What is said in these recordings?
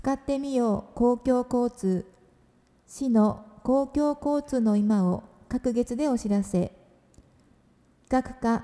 使ってみよう公共交通。市の公共交通の今を隔月でお知らせ。企画課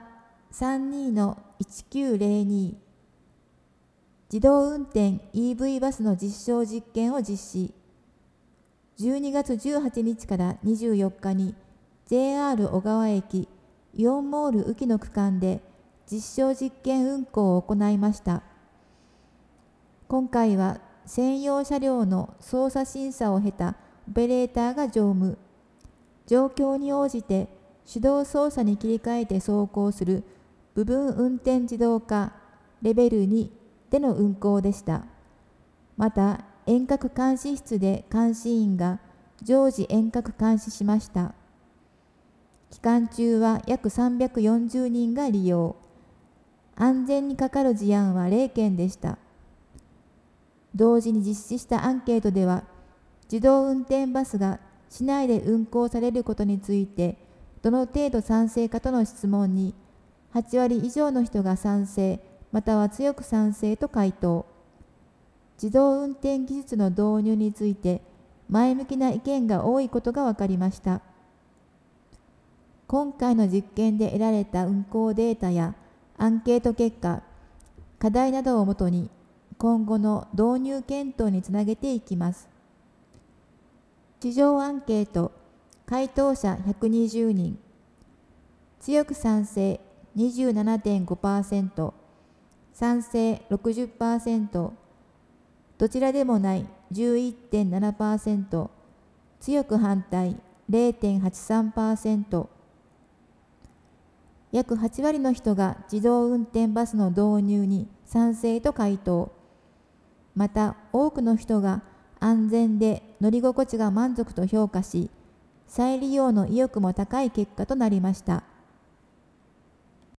32-1902自動運転 EV バスの実証実験を実施。12月18日から24日に JR 小川駅イオンモール宇木の区間で実証実験運行を行いました。今回は専用車両の操作審査を経たオペレーターが乗務。状況に応じて手動操作に切り替えて走行する部分運転自動化レベル2での運行でした。また遠隔監視室で監視員が常時遠隔監視しました。期間中は約340人が利用。安全にかかる事案は0件でした。同時に実施したアンケートでは、自動運転バスが市内で運行されることについて、どの程度賛成かとの質問に、8割以上の人が賛成、または強く賛成と回答。自動運転技術の導入について、前向きな意見が多いことが分かりました。今回の実験で得られた運行データやアンケート結果、課題などをもとに、今後の導入検討につなげていきます。市場アンケート、回答者120人、強く賛成 27.5%、賛成 60%、どちらでもない 11.7%、強く反対 0.83%、約8割の人が自動運転バスの導入に賛成と回答。また多くの人が安全で乗り心地が満足と評価し、再利用の意欲も高い結果となりました。